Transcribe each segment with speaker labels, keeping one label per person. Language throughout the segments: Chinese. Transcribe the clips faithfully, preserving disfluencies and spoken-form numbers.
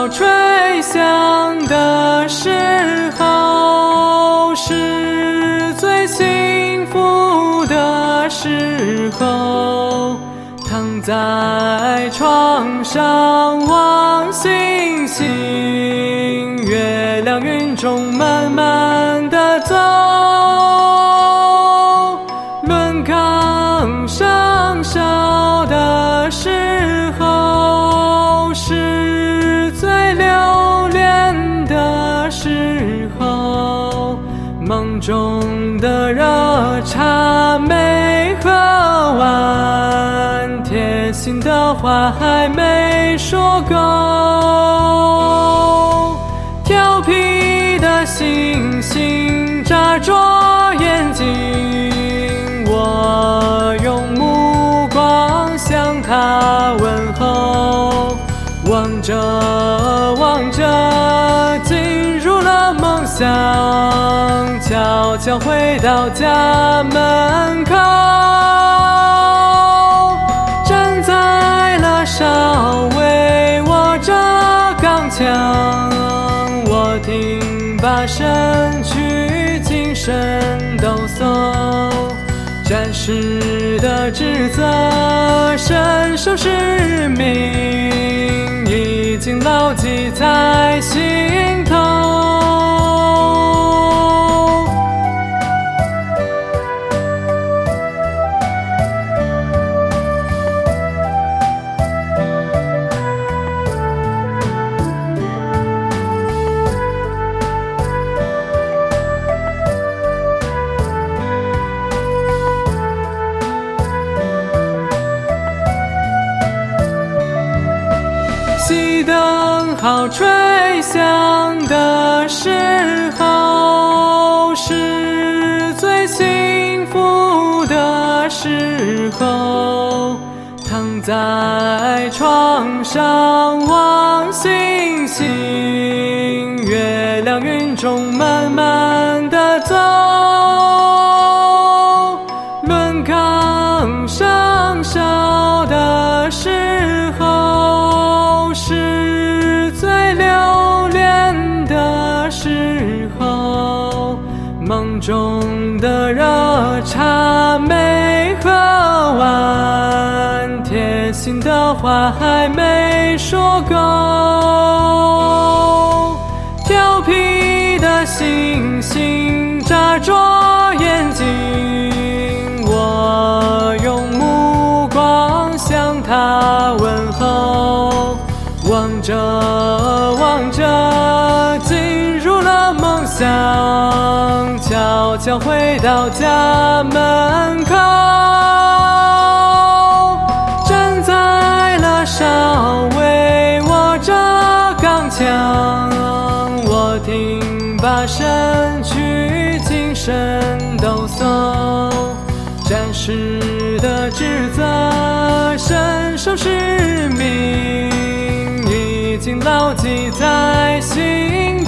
Speaker 1: 号吹响的时候，是最幸福的时候。躺在床上望星星，月亮云中慢慢地走。轮岗上哨的时候，是最留恋的时候。梦中的热茶没喝完，贴心的话还没说够。调皮的星星眨着眼睛，我用目光向他问候。望着望着，进入了梦乡，悄悄回到家门口。站在了哨位，握着钢枪，我听罢身躯精神抖擞。战士的职责身受使命，已经牢记在心头。熄灯号吹响的时候，是最幸福的时候。躺在床上望星星，月亮云中慢慢地走。轮岗上哨的时候，是最留恋的时候。梦中的热茶没喝完，贴心的话还没说够。调皮的星星眨着眼睛，我用目光向他问候。望着望着，进入了梦乡，悄悄回到家门口。站在了哨位，握着钢枪，我听罢身躯精神抖擞。战士的职责身受使命，已经牢记在心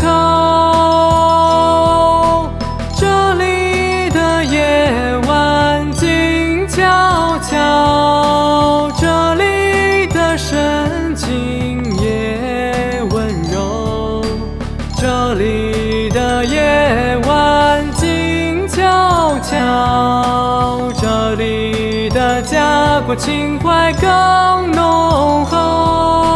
Speaker 1: 头。这里的夜晚静悄悄，这里的深情也温柔。这里的夜晚静悄悄，这里的家国情怀更浓厚。